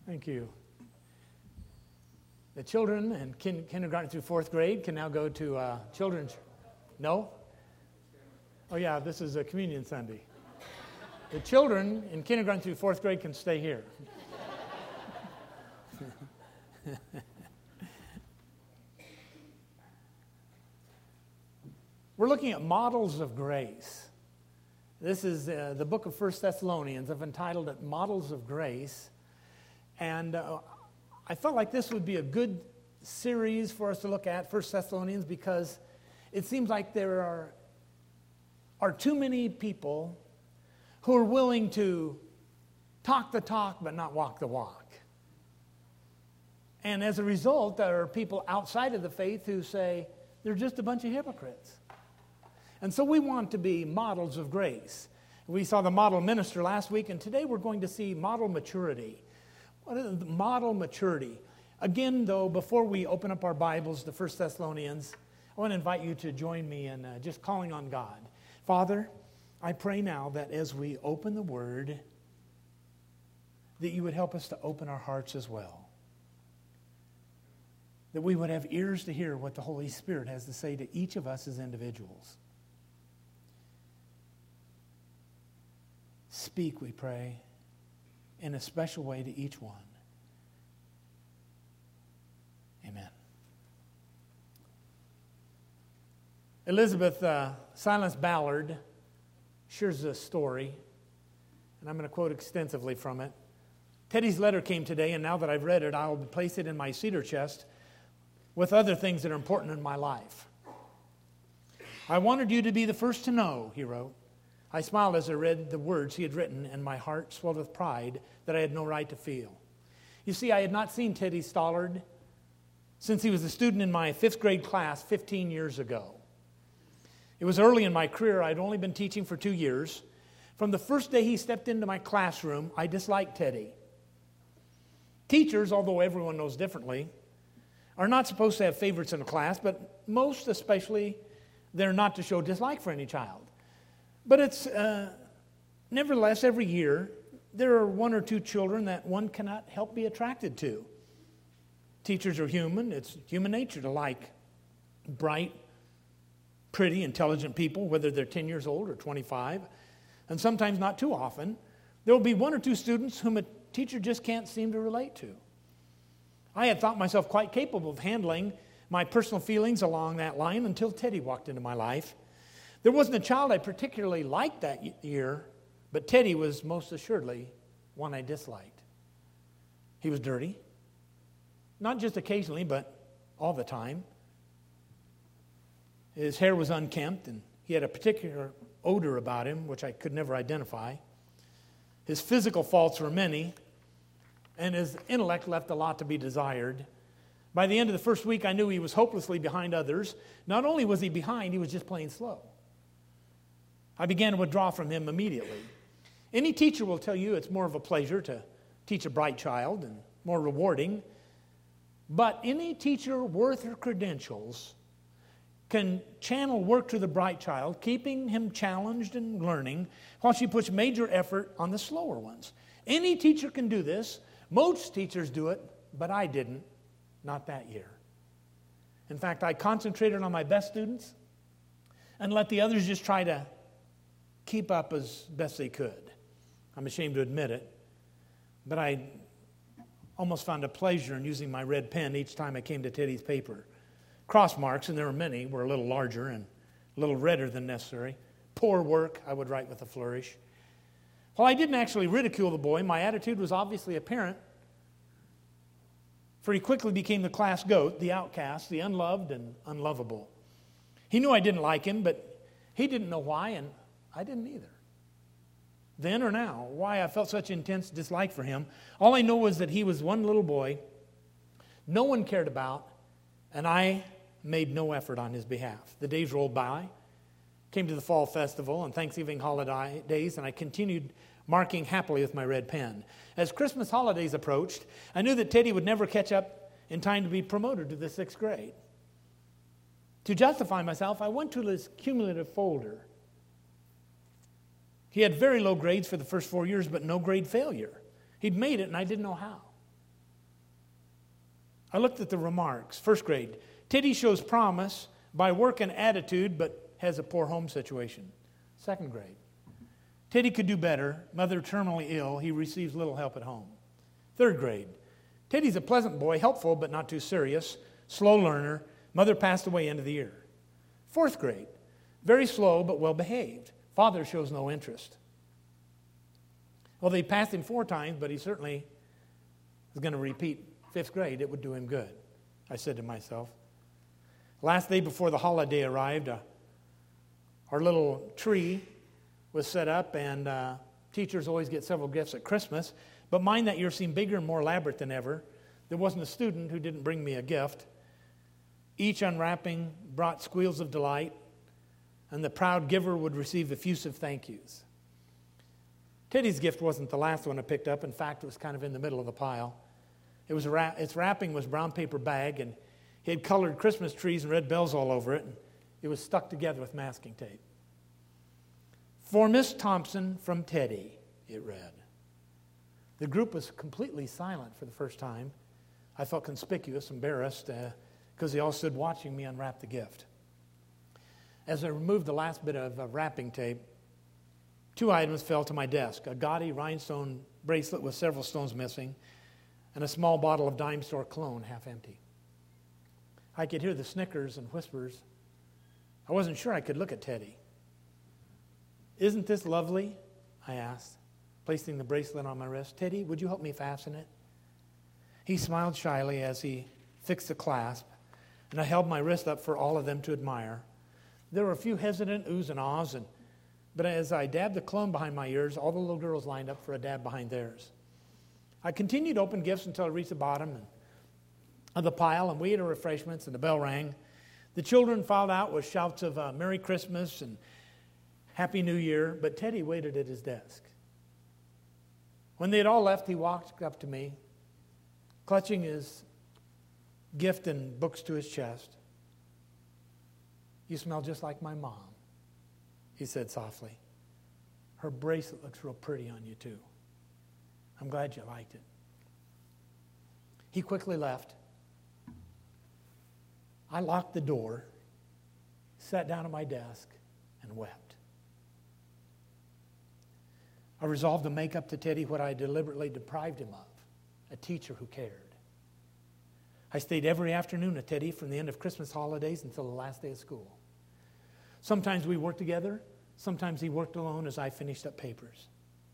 Thank you. The children in kindergarten through fourth grade can now go to children's. No? Oh, yeah, this is a communion Sunday. The children in kindergarten through fourth grade can stay here. We're looking at models of grace. This is the book of 1 Thessalonians. I've entitled it Models of Grace. And I felt like this would be a good series for us to look at, 1 Thessalonians, because it seems like there are too many people who are willing to talk the talk but not walk the walk. And as a result, there are people outside of the faith who say they're just a bunch of hypocrites. And so we want to be models of grace. We saw the model minister last week, and today we're going to see model maturity. What is model maturity? Again, though, before we open up our Bibles to 1 Thessalonians, I want to invite you to join me in just calling on God. Father, I pray now that as we open the Word, that you would help us to open our hearts as well. That we would have ears to hear what the Holy Spirit has to say to each of us as individuals. Speak, we pray, in a special way to each one. Amen. Elizabeth Silence Ballard shares a story, and I'm going to quote extensively from it. Teddy's letter came today, and now that I've read it, I'll place it in my cedar chest with other things that are important in my life. I wanted you to be the first to know, he wrote. I smiled as I read the words he had written, and my heart swelled with pride that I had no right to feel. You see, I had not seen Teddy Stollard since he was a student in my 5th grade class 15 years ago. It was early in my career. I'd only been teaching for 2 years. From the first day he stepped into my classroom, I disliked Teddy. Teachers, although everyone knows differently, are not supposed to have favorites in a class, but most especially, they're not to show dislike for any child. But it's, nevertheless, every year, there are 1 or 2 children that one cannot help be attracted to. Teachers are human. It's human nature to like bright, pretty, intelligent people, whether they're 10 years old or 25. And sometimes not too often, there will be 1 or 2 students whom a teacher just can't seem to relate to. I had thought myself quite capable of handling my personal feelings along that line until Teddy walked into my life. There wasn't a child I particularly liked that year, but Teddy was most assuredly one I disliked. He was dirty, not just occasionally, but all the time. His hair was unkempt, and he had a particular odor about him, which I could never identify. His physical faults were many, and his intellect left a lot to be desired. By the end of the first week, I knew he was hopelessly behind others. Not only was he behind, he was just plain slow. I began to withdraw from him immediately. Any teacher will tell you it's more of a pleasure to teach a bright child and more rewarding. But any teacher worth her credentials can channel work to the bright child, keeping him challenged and learning, while she puts major effort on the slower ones. Any teacher can do this. Most teachers do it, but I didn't, not that year. In fact, I concentrated on my best students and let the others just try to keep up as best they could. I'm ashamed to admit it, but I almost found a pleasure in using my red pen each time I came to Teddy's paper. Cross marks, and there were many, were a little larger and a little redder than necessary. Poor work, I would write with a flourish. While I didn't actually ridicule the boy, my attitude was obviously apparent, for he quickly became the class goat, the outcast, the unloved and unlovable. He knew I didn't like him, but he didn't know why, and I didn't either. Then or now, why I felt such intense dislike for him, all I know was that he was one little boy no one cared about, and I made no effort on his behalf. The days rolled by, came to the fall festival and Thanksgiving holidays, and I continued marking happily with my red pen. As Christmas holidays approached, I knew that Teddy would never catch up in time to be promoted to the 6th grade. To justify myself, I went to his cumulative folder. He had very low grades for the first 4 years, but no grade failure. He'd made it, and I didn't know how. I looked at the remarks. First grade. Teddy shows promise by work and attitude, but has a poor home situation. Second grade. Teddy could do better. Mother terminally ill. He receives little help at home. Third grade. Teddy's a pleasant boy, helpful but not too serious, slow learner. Mother passed away end of the year. Fourth grade. Very slow but well behaved. Father shows no interest. Well, they passed him 4 times, but he certainly is going to repeat fifth grade. It would do him good, I said to myself. Last day before the holiday arrived, our little tree was set up, and teachers always get several gifts at Christmas, but mine that year seemed bigger and more elaborate than ever. There wasn't a student who didn't bring me a gift. Each unwrapping brought squeals of delight, and the proud giver would receive effusive thank yous. Teddy's gift wasn't the last one I picked up. In fact, it was kind of in the middle of the pile. Its wrapping was brown paper bag, and he had colored Christmas trees and red bells all over it, and it was stuck together with masking tape. For Miss Thompson from Teddy, it read. The group was completely silent for the first time. I felt conspicuous, embarrassed, because they all stood watching me unwrap the gift. As I removed the last bit of wrapping tape, 2 items fell to my desk: a gaudy rhinestone bracelet with several stones missing, and a small bottle of dime store cologne, half empty. I could hear the snickers and whispers. I wasn't sure I could look at Teddy. Isn't this lovely? I asked, placing the bracelet on my wrist. Teddy, would you help me fasten it? He smiled shyly as he fixed the clasp, and I held my wrist up for all of them to admire. There were a few hesitant oohs and ahs, but as I dabbed the cologne behind my ears, all the little girls lined up for a dab behind theirs. I continued to open gifts until I reached the bottom of the pile, and we ate our refreshments, and the bell rang. The children filed out with shouts of Merry Christmas and Happy New Year, but Teddy waited at his desk. When they had all left, he walked up to me, clutching his gift and books to his chest. You smell just like my mom, he said softly. Her bracelet looks real pretty on you, too. I'm glad you liked it. He quickly left. I locked the door, sat down at my desk, and wept. I resolved to make up to Teddy what I deliberately deprived him of, a teacher who cared. I stayed every afternoon at Teddy from the end of Christmas holidays until the last day of school. Sometimes we worked together. Sometimes he worked alone as I finished up papers.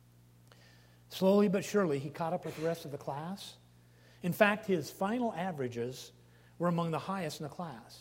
Slowly but surely, he caught up with the rest of the class. In fact, his final averages were among the highest in the class.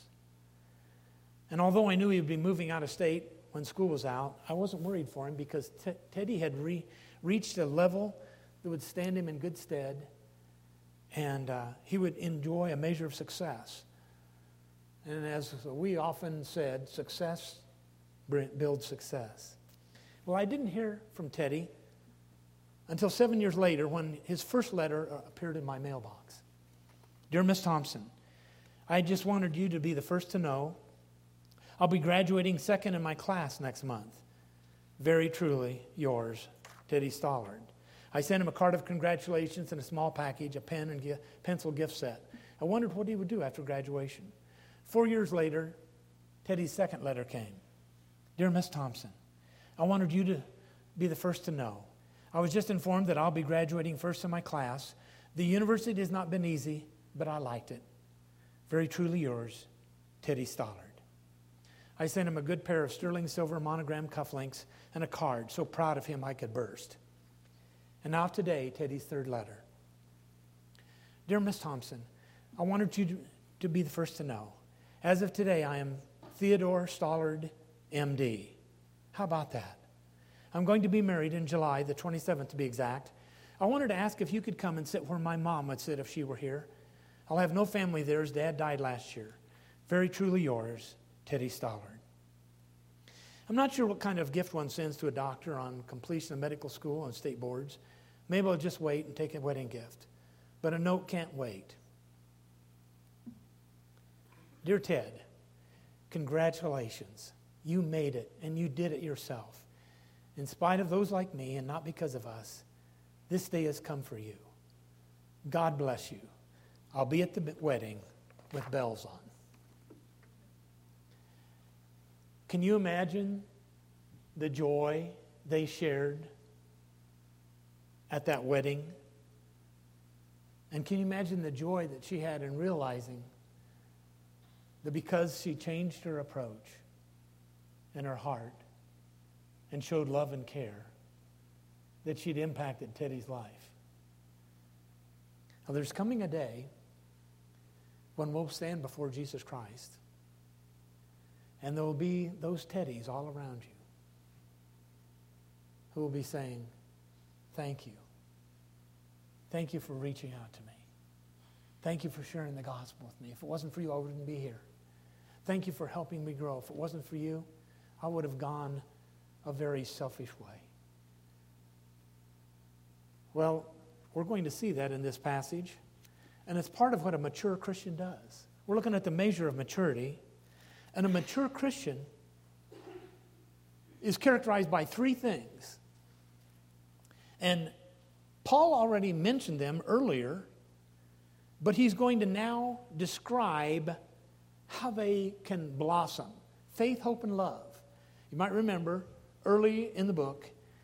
And although I knew he would be moving out of state when school was out, I wasn't worried for him because Teddy had reached a level that would stand him in good stead, and he would enjoy a measure of success. And as we often said, success builds success. Well, I didn't hear from Teddy until 7 years later when his first letter appeared in my mailbox. Dear Miss Thompson, I just wanted you to be the first to know I'll be graduating second in my class next month. Very truly yours, Teddy Stollard. I sent him a card of congratulations and a small package, a pen and pencil gift set. I wondered what he would do after graduation. 4 years later, Teddy's second letter came. Dear Miss Thompson, I wanted you to be the first to know. I was just informed that I'll be graduating first in my class. The university has not been easy, but I liked it. Very truly yours, Teddy Stollard. I sent him a good pair of sterling silver monogram cufflinks and a card, so proud of him I could burst. And now today, Teddy's third letter. Dear Miss Thompson, I wanted you to be the first to know. As of today, I am Theodore Stollard, MD. How about that? I'm going to be married in July, the 27th to be exact. I wanted to ask if you could come and sit where my mom would sit if she were here. I'll have no family there as Dad died last year. Very truly yours, Teddy Stollard. I'm not sure what kind of gift one sends to a doctor on completion of medical school and state boards. Maybe I'll just wait and take a wedding gift. But a note can't wait. Dear Ted, congratulations. You made it, and you did it yourself. In spite of those like me, and not because of us, this day has come for you. God bless you. I'll be at the wedding with bells on. Can you imagine the joy they shared at that wedding? And can you imagine the joy that she had in realizing that because she changed her approach and her heart and showed love and care, that she'd impacted Teddy's life? Now, there's coming a day when we'll stand before Jesus Christ, and there will be those Teddys all around you who will be saying, thank you. Thank you for reaching out to me. Thank you for sharing the gospel with me. If it wasn't for you, I wouldn't be here. Thank you for helping me grow. If it wasn't for you, I would have gone a very selfish way. Well, we're going to see that in this passage, and it's part of what a mature Christian does. We're looking at the measure of maturity, and a mature Christian is characterized by three things. And Paul already mentioned them earlier, but he's going to now describe how they can blossom. Faith, hope, and love. You might remember early in the book,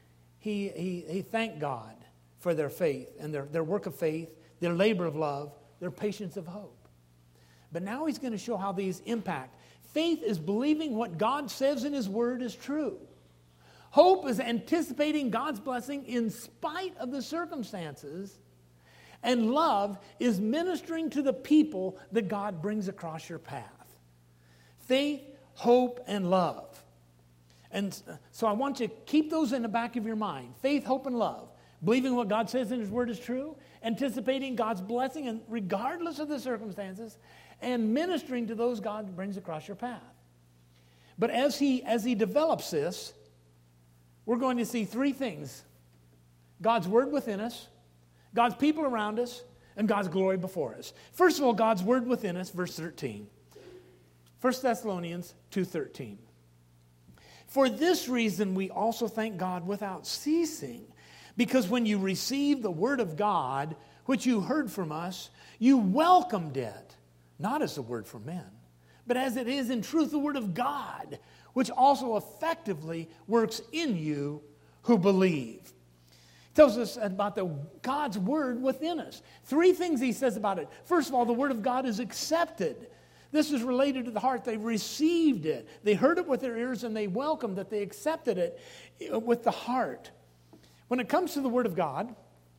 he thanked God for their faith and their work of faith, their labor of love, their patience of hope. But now he's going to show how these impact. Faith is believing what God says in His Word is true. Hope is anticipating God's blessing in spite of the circumstances. And love is ministering to the people that God brings across your path. Faith, hope, and love. And so I want you to keep those in the back of your mind. Faith, hope, and love. Believing what God says in His Word is true. Anticipating God's blessing and regardless of the circumstances. And ministering to those God brings across your path. But as he develops this, we're going to see three things. God's Word within us, God's people around us, and God's glory before us. First of all, God's Word within us, verse 13. 1 Thessalonians 2:13. For this reason we also thank God without ceasing, because when you received the Word of God, which you heard from us, you welcomed it, not as a word from men, but as it is in truth the Word of God, which also effectively works in you who believe. He tells us about God's Word within us. Three things he says about it. First of all, the Word of God is accepted. This is related to the heart. They received it. They heard it with their ears and they welcomed it. They accepted it with the heart. When it comes to the Word of God,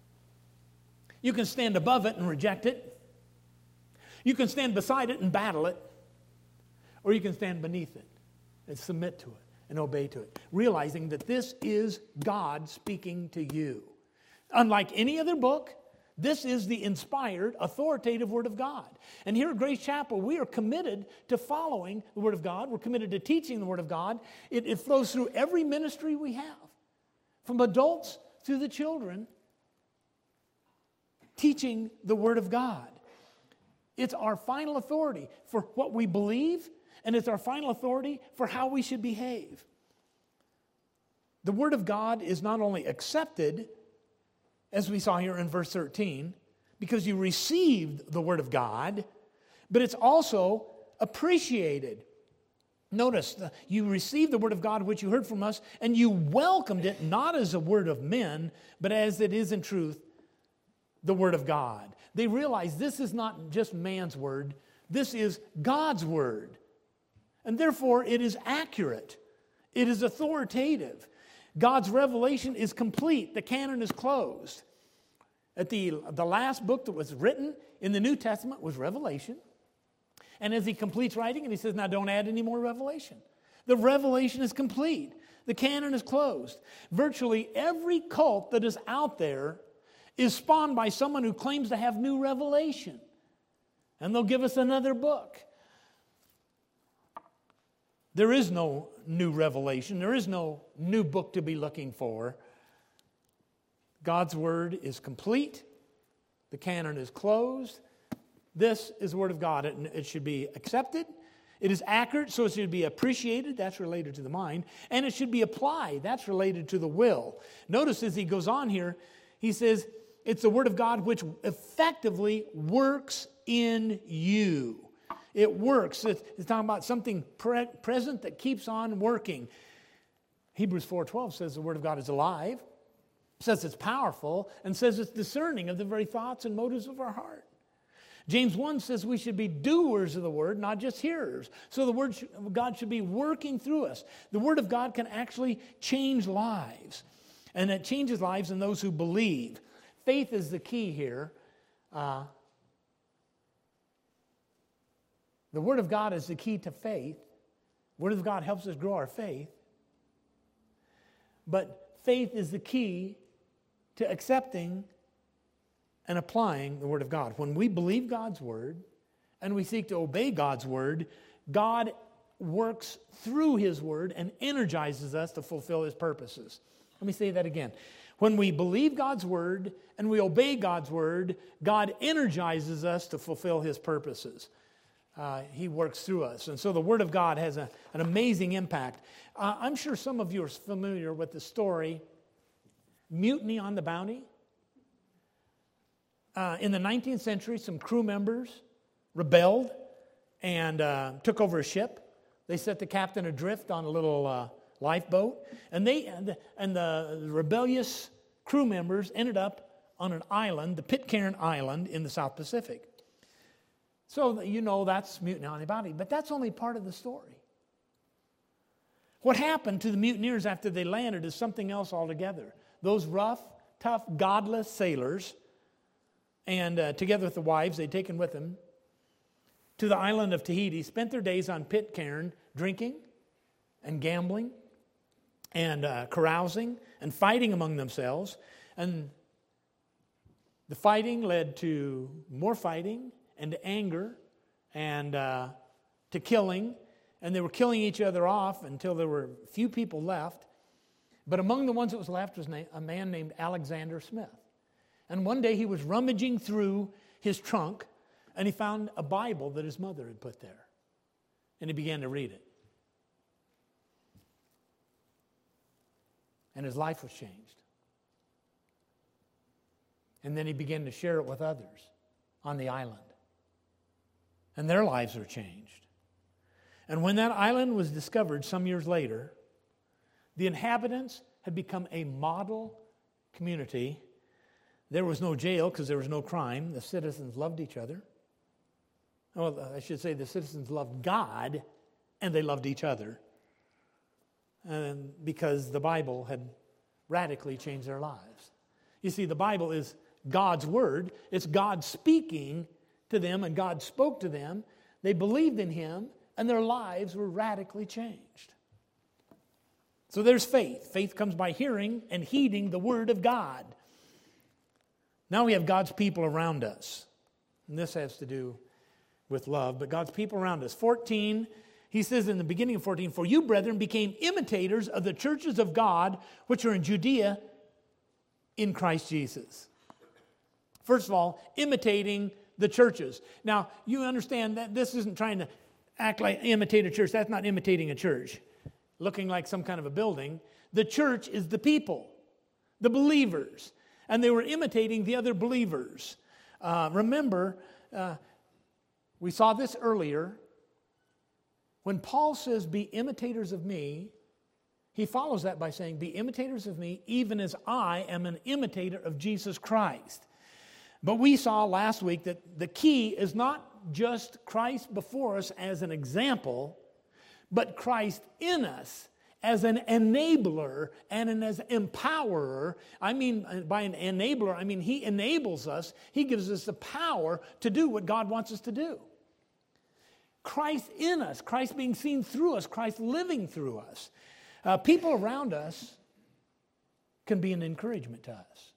you can stand above it and reject it. You can stand beside it and battle it. Or you can stand beneath it and submit to it and obey to it, realizing that this is God speaking to you. Unlike any other book, this is the inspired, authoritative Word of God. And here at Grace Chapel, we are committed to following the Word of God. We're committed to teaching the Word of God. It flows through every ministry we have, from adults to the children, teaching the Word of God. It's our final authority for what we believe, and it's our final authority for how we should behave. The Word of God is not only accepted, as we saw here in verse 13, because you received the Word of God, but it's also appreciated. Notice, you received the Word of God which you heard from us, and you welcomed it not as a word of men, but as it is in truth, the Word of God. They realize this is not just man's word, this is God's Word. And therefore, it is accurate. It is authoritative. God's revelation is complete. The canon is closed. At the last book that was written in the New Testament was Revelation. And as he completes writing, and he says, now don't add any more revelation. The revelation is complete. The canon is closed. Virtually every cult that is out there is spawned by someone who claims to have new revelation. And they'll give us another book. There is no new revelation. There is no new book to be looking for. God's Word is complete. The canon is closed. This is the Word of God. It should be accepted. It is accurate, so it should be appreciated. That's related to the mind. And it should be applied. That's related to the will. Notice as he goes on here, he says, it's the Word of God which effectively works in you. It works. It's talking about something present that keeps on working. Hebrews 4:12 says the Word of God is alive, says it's powerful, and says it's discerning of the very thoughts and motives of our heart. James 1 says we should be doers of the Word, not just hearers. So the Word of God should be working through us. The Word of God can actually change lives. And it changes lives in those who believe. Faith is the key here. The Word of God is the key to faith. The Word of God helps us grow our faith. But faith is the key to accepting and applying the Word of God. When we believe God's Word and we seek to obey God's Word, God works through His Word and energizes us to fulfill His purposes. Let me say that again. When we believe God's Word and we obey God's Word, God energizes us to fulfill His purposes. He works through us. And so the Word of God has an amazing impact. I'm sure some of you are familiar with the story, Mutiny on the Bounty. In the 19th century, some crew members rebelled and took over a ship. They set the captain adrift on a little lifeboat. And the rebellious crew members ended up on an island, the Pitcairn Island in the South Pacific. So you know that's Mutiny on the Bounty, but that's only part of the story. What happened to the mutineers after they landed is something else altogether. Those rough, tough, godless sailors, and together with the wives they'd taken with them to the island of Tahiti, spent their days on Pitcairn drinking and gambling and carousing and fighting among themselves. And the fighting led to more fighting and to anger and to killing. And they were killing each other off until there were few people left. But among the ones that was left was a man named Alexander Smith. And one day he was rummaging through his trunk and he found a Bible that his mother had put there. And he began to read it. And his life was changed. And then he began to share it with others on the island. And their lives were changed. And when that island was discovered some years later, the inhabitants had become a model community. There was no jail because there was no crime. The citizens loved each other. Well, I should say the citizens loved God and they loved each other. And because the Bible had radically changed their lives. You see, the Bible is God's Word. It's God speaking to them, and God spoke to them. They believed in Him, and their lives were radically changed. So there's faith. Faith comes by hearing and heeding the Word of God. Now we have God's people around us. And this has to do with love, but God's people around us. 14, he says in the beginning of 14, "For you, brethren, became imitators of the churches of God, which are in Judea in Christ Jesus." First of all, imitating the churches. Now, you understand that this isn't trying to act like imitate a church. That's not imitating a church, looking like some kind of a building. The church is the people, the believers, and they were imitating the other believers. Remember, we saw this earlier. When Paul says, "Be imitators of me," he follows that by saying, "Be imitators of me, even as I am an imitator of Jesus Christ." But we saw last week that the key is not just Christ before us as an example, but Christ in us as an enabler and as an empowerer. I mean, by an enabler, I mean He enables us. He gives us the power to do what God wants us to do. Christ in us, Christ being seen through us, Christ living through us. People around us can be an encouragement to us.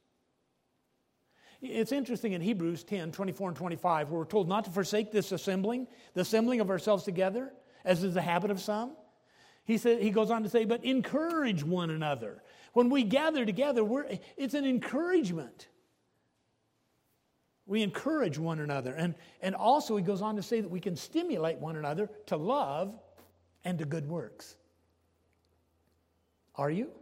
It's interesting in Hebrews 10, 24 and 25, where we're told not to forsake this assembling, the assembling of ourselves together, as is the habit of some. He goes on to say, but encourage one another. When we gather together, it's an encouragement. We encourage one another. And also he goes on to say that we can stimulate one another to love and to good works. Are you?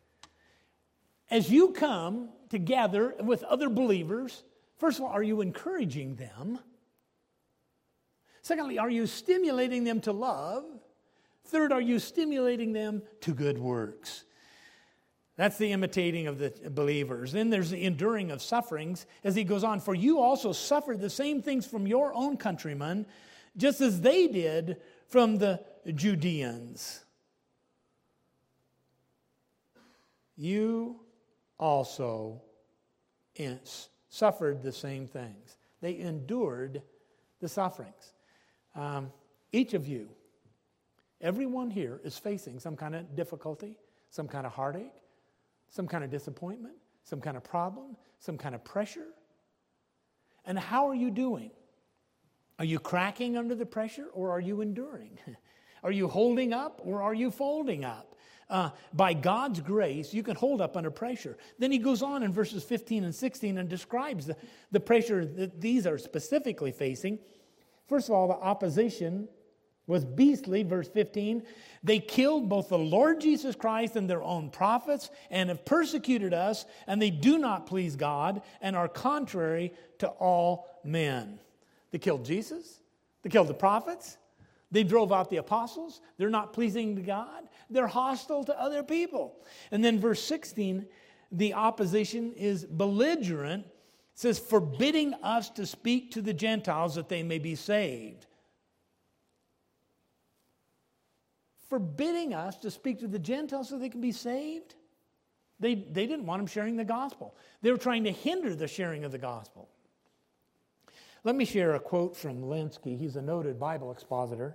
As you come together with other believers, first of all, are you encouraging them? Secondly, are you stimulating them to love? Third, are you stimulating them to good works? That's the imitating of the believers. Then there's the enduring of sufferings as he goes on. For you also suffered the same things from your own countrymen, just as they did from the Judeans. You also suffered the same things. They endured the sufferings. Each of you, everyone here is facing some kind of difficulty, some kind of heartache, some kind of disappointment, some kind of problem, some kind of pressure. And how are you doing? Are you cracking under the pressure or are you enduring? Are you holding up or are you folding up? By God's grace, you can hold up under pressure. Then he goes on in verses 15 and 16 and describes the pressure that these are specifically facing. First of all, the opposition was beastly, verse 15. They killed both the Lord Jesus Christ and their own prophets and have persecuted us, and they do not please God and are contrary to all men. They killed Jesus. They killed the prophets. They drove out the apostles. They're not pleasing to God. They're hostile to other people. And then verse 16, the opposition is belligerent. It says, forbidding us to speak to the Gentiles that they may be saved. Forbidding us to speak to the Gentiles so they can be saved? They didn't want them sharing the gospel. They were trying to hinder the sharing of the gospel. Let me share a quote from Lenski. He's a noted Bible expositor.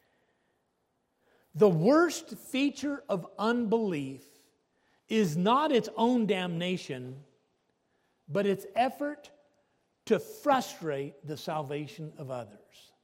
The worst feature of unbelief is not its own damnation, but its effort to frustrate the salvation of others.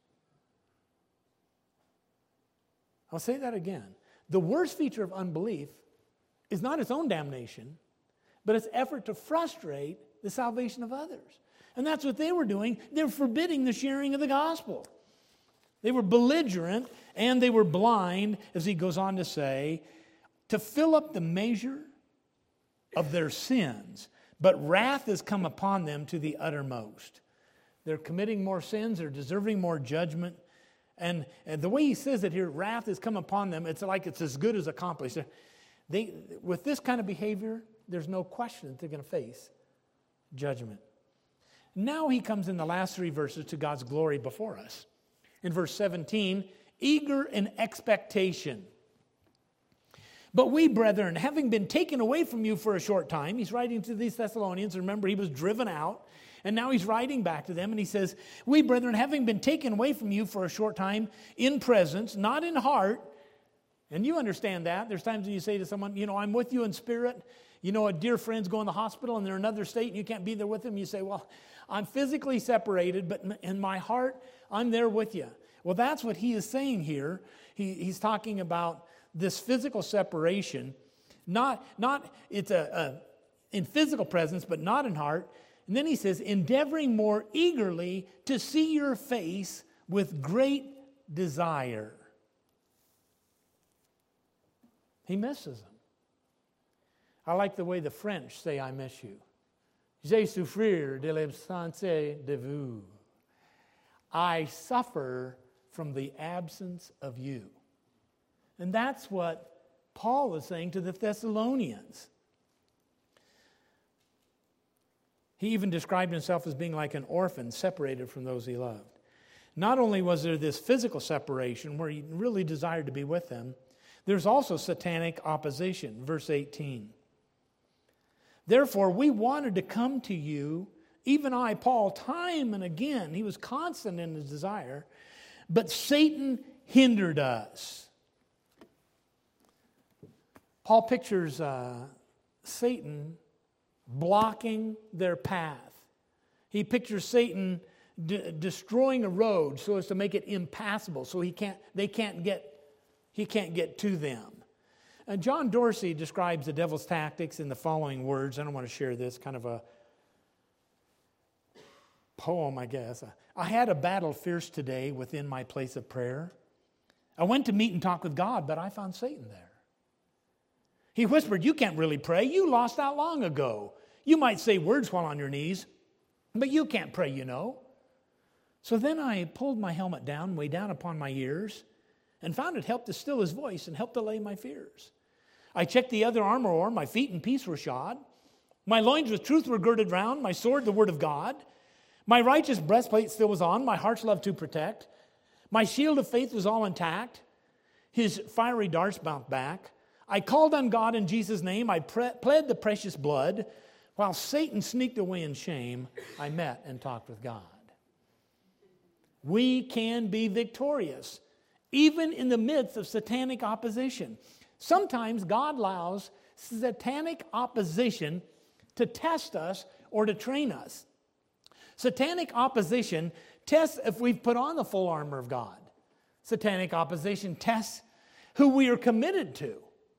I'll say that again. The worst feature of unbelief is not its own damnation, but its effort to frustrate the salvation of others. And that's what they were doing. They were forbidding the sharing of the gospel. They were belligerent and they were blind, as he goes on to say, to fill up the measure of their sins. But wrath has come upon them to the uttermost. They're committing more sins. They're deserving more judgment. And the way he says it here, wrath has come upon them, it's like it's as good as accomplished. With this kind of behavior, there's no question that they're going to face judgment. Now he comes in the last three verses to God's glory before us. In verse 17, eager in expectation. But we, brethren, having been taken away from you for a short time, he's writing to these Thessalonians. Remember, he was driven out, and now he's writing back to them, and he says, we, brethren, having been taken away from you for a short time, in presence, not in heart. And you understand that. There's times when you say to someone, I'm with you in spirit. A dear friend's going to the hospital, and they're in another state, and you can't be there with them. You say, well, I'm physically separated, but in my heart, I'm there with you. Well, that's what he is saying here. He's talking about this physical separation. It's in physical presence, but not in heart. And then he says, endeavoring more eagerly to see your face with great desire. He misses them. I like the way the French say, I miss you. J'ai souffrir de l'absence de vous. I suffer from the absence of you. And that's what Paul is saying to the Thessalonians. He even described himself as being like an orphan separated from those he loved. Not only was there this physical separation where he really desired to be with them, there's also satanic opposition. Verse 18. Therefore, we wanted to come to you, even I, Paul, time and again. He was constant in his desire, but Satan hindered us. Paul pictures Satan blocking their path. He pictures Satan destroying a road so as to make it impassable, so he can't get to them. And John Dorsey describes the devil's tactics in the following words. I don't want to share this, kind of a poem, I guess. I had a battle fierce today within my place of prayer. I went to meet and talk with God, but I found Satan there. He whispered, you can't really pray. You lost out long ago. You might say words while on your knees, but you can't pray, So then I pulled my helmet down, way down upon my ears, and found it helped to still his voice and helped allay my fears. I checked the other armor o'er, my feet in peace were shod. My loins with truth were girded round, my sword the word of God. My righteous breastplate still was on, my heart's love to protect. My shield of faith was all intact. His fiery darts bounced back. I called on God in Jesus' name. I pled the precious blood. While Satan sneaked away in shame, I met and talked with God. We can be victorious, even in the midst of satanic opposition. Sometimes God allows satanic opposition to test us or to train us. Satanic opposition tests if we've put on the full armor of God. Satanic opposition tests who we are committed to.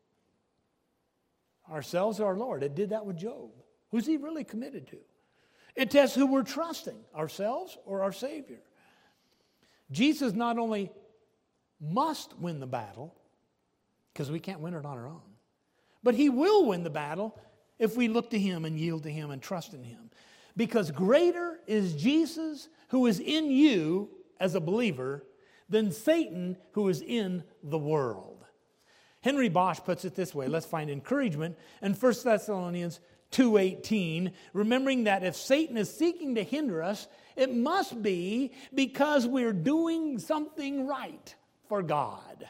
Ourselves or our Lord. It did that with Job. Who's he really committed to? It tests who we're trusting, ourselves or our Savior. Jesus not only must win the battle, because we can't win it on our own, but he will win the battle if we look to him and yield to him and trust in him. Because greater is Jesus who is in you as a believer than Satan who is in the world. Henry Bosch puts it this way. Let's find encouragement in 1 Thessalonians 2:18, remembering that if Satan is seeking to hinder us, it must be because we're doing something right for God.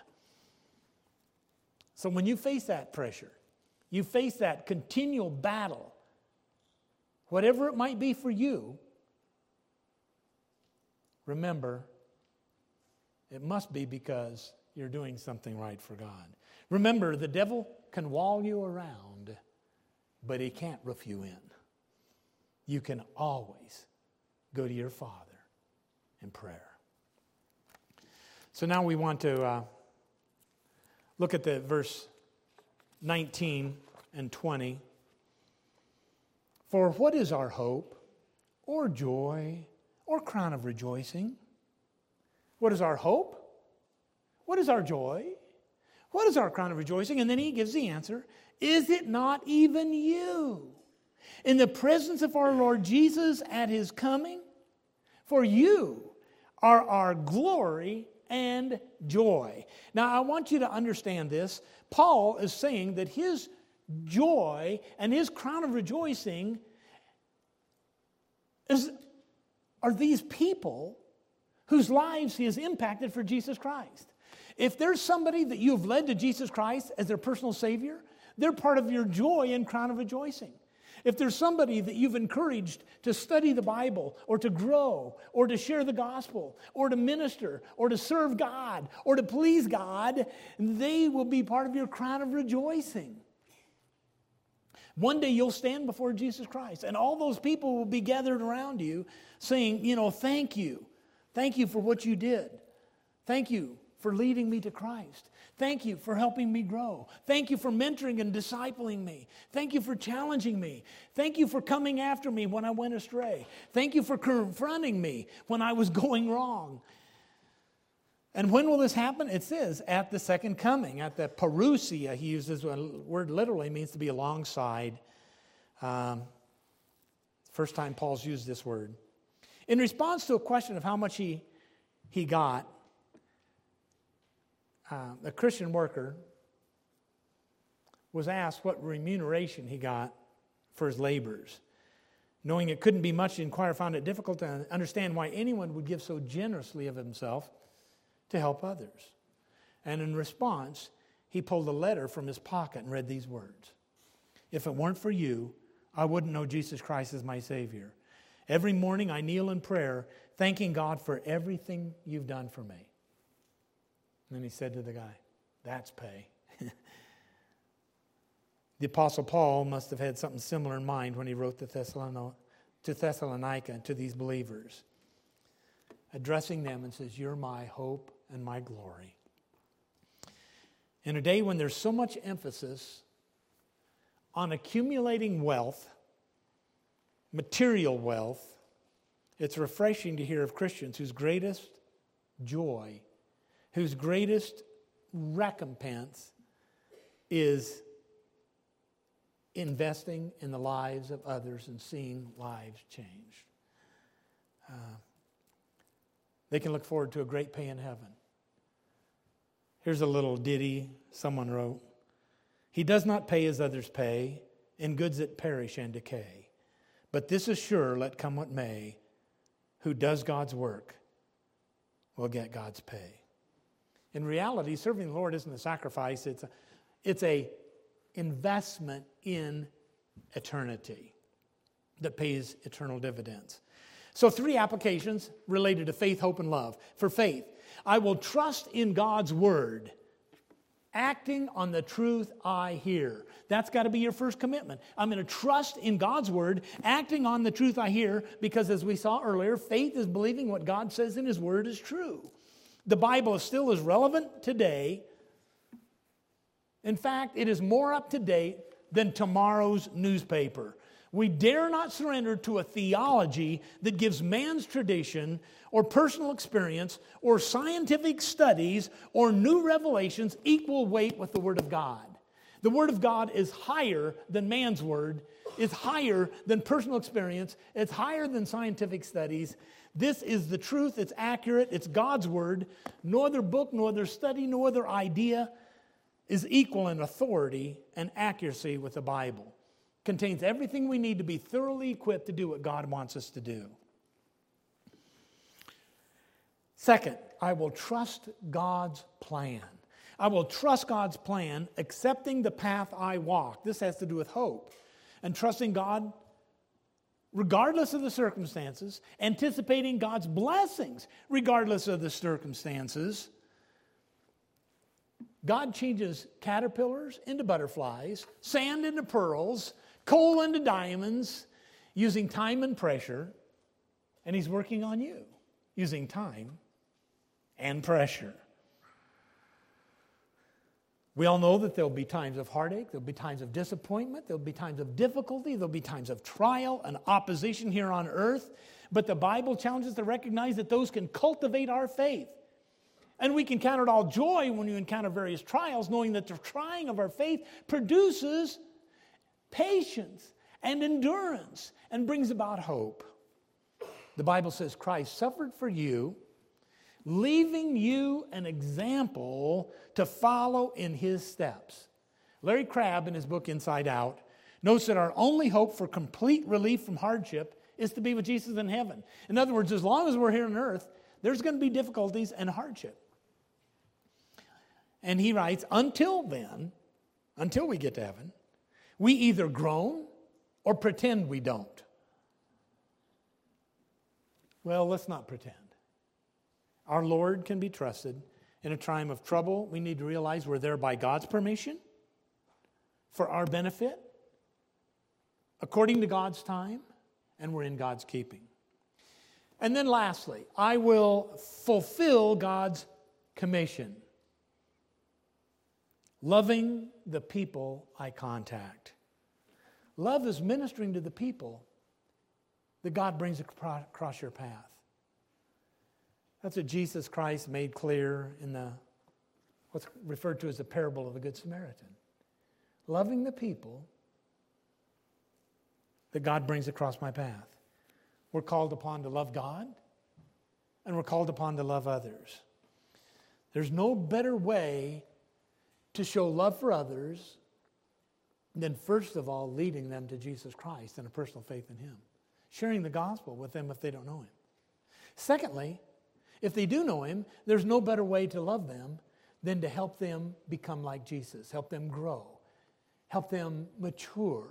So when you face that pressure, you face that continual battle, whatever it might be for you, remember, it must be because you're doing something right for God. Remember, the devil can wall you around, but he can't roof you in. You can always go to your Father in prayer. So now we want to look at the verse 19 and 20. For what is our hope, or joy, or crown of rejoicing? What is our hope? What is our joy? What is our crown of rejoicing? And then he gives the answer. Is it not even you? In the presence of our Lord Jesus at his coming? For you are our glory and joy. Now I want you to understand this. Paul is saying that his joy and his crown of rejoicing are these people whose lives he has impacted for Jesus Christ. If there's somebody that you have led to Jesus Christ as their personal Savior, they're part of your joy and crown of rejoicing. If there's somebody that you've encouraged to study the Bible or to grow or to share the gospel or to minister or to serve God or to please God, they will be part of your crown of rejoicing. One day you'll stand before Jesus Christ and all those people will be gathered around you saying, thank you. Thank you for what you did. Thank you for leading me to Christ. Thank you for helping me grow. Thank you for mentoring and discipling me. Thank you for challenging me. Thank you for coming after me when I went astray. Thank you for confronting me when I was going wrong. And when will this happen? It says at the second coming, at the parousia. He uses a word literally means to be alongside. First time Paul's used this word. In response to a question of how much he got, a Christian worker was asked what remuneration he got for his labors. Knowing it couldn't be much, the inquirer found it difficult to understand why anyone would give so generously of himself to help others. And in response, he pulled a letter from his pocket and read these words. If it weren't for you, I wouldn't know Jesus Christ as my Savior. Every morning I kneel in prayer, thanking God for everything you've done for me. And then he said to the guy, that's pay. The Apostle Paul must have had something similar in mind when he wrote to Thessalonica, to these believers, addressing them and says, you're my hope and my glory. In a day when there's so much emphasis on accumulating wealth, material wealth, it's refreshing to hear of Christians whose greatest joy, whose greatest recompense is investing in the lives of others and seeing lives changed. they can look forward to a great pay in heaven. Here's a little ditty someone wrote. He does not pay as others pay, in goods that perish and decay. But this is sure, let come what may, who does God's work will get God's pay. In reality, serving the Lord isn't a sacrifice, it's a investment in eternity that pays eternal dividends. So 3 applications related to faith, hope, and love. For faith, I will trust in God's word, acting on the truth I hear. That's got to be your first commitment. I'm going to trust in God's word, acting on the truth I hear, because as we saw earlier, faith is believing what God says in his word is true. The Bible is still as relevant today. In fact, it is more up to date than tomorrow's newspaper. We dare not surrender to a theology that gives man's tradition or personal experience or scientific studies or new revelations equal weight with the Word of God. The Word of God is higher than man's word, is higher than personal experience, it's higher than scientific studies. This is the truth, it's accurate, it's God's word. No other book, no other study, no other idea is equal in authority and accuracy with the Bible. Contains everything we need to be thoroughly equipped to do what God wants us to do. Second, I will trust God's plan. I will trust God's plan, accepting the path I walk. This has to do with hope. And trusting God regardless of the circumstances, anticipating God's blessings regardless of the circumstances. God changes caterpillars into butterflies, sand into pearls, coal into diamonds, using time and pressure, and he's working on you using time and pressure. We all know that there'll be times of heartache, there'll be times of disappointment, there'll be times of difficulty, there'll be times of trial and opposition here on earth, but the Bible challenges us to recognize that those can cultivate our faith. And we can count it all joy when you encounter various trials, knowing that the trying of our faith produces patience and endurance and brings about hope. The Bible says Christ suffered for you, leaving you an example to follow in his steps. Larry Crabb, in his book Inside Out, notes that our only hope for complete relief from hardship is to be with Jesus in heaven. In other words, as long as we're here on earth, there's going to be difficulties and hardship. And he writes, until then, until we get to heaven, we either groan or pretend we don't. Well, let's not pretend. Our Lord can be trusted. In a time of trouble, we need to realize we're there by God's permission, for our benefit, according to God's time, and we're in God's keeping. And then lastly, I will fulfill God's commission, loving the people I contact. Love is ministering to the people that God brings across your path. That's what Jesus Christ made clear in what's referred to as the parable of the Good Samaritan. Loving the people that God brings across my path. We're called upon to love God, and we're called upon to love others. There's no better way to show love for others than, first of all, leading them to Jesus Christ and a personal faith in him. Sharing the gospel with them if they don't know him. Secondly, if they do know him, there's no better way to love them than to help them become like Jesus, help them grow, help them mature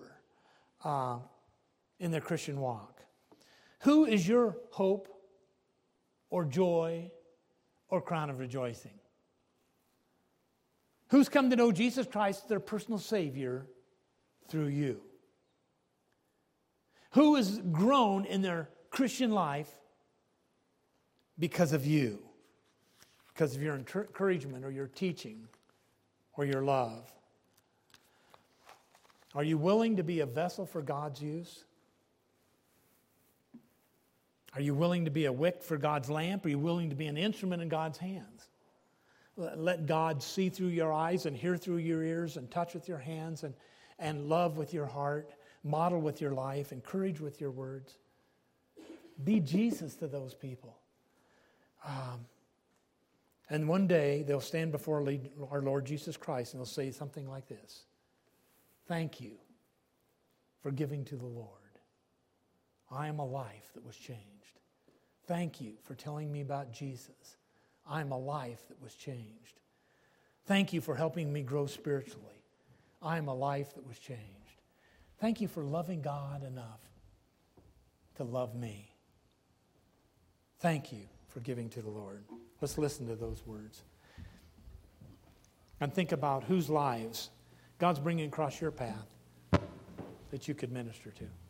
in their Christian walk. Who is your hope or joy or crown of rejoicing? Who's come to know Jesus Christ, their personal Savior, through you? Who has grown in their Christian life because of you? Because of your encouragement or your teaching or your love? Are you willing to be a vessel for God's use? Are you willing to be a wick for God's lamp? Are you willing to be an instrument in God's hands? Let God see through your eyes and hear through your ears and touch with your hands and love with your heart, model with your life, encourage with your words. Be Jesus to those people. And one day they'll stand before our Lord Jesus Christ and they'll say something like this: thank you for giving to the Lord. I am a life that was changed. Thank you for telling me about Jesus. I'm a life that was changed. Thank you for helping me grow spiritually. I'm a life that was changed. Thank you for loving God enough to love me. Thank you for giving to the Lord. Let's listen to those words. And think about whose lives God's bringing across your path that you could minister to.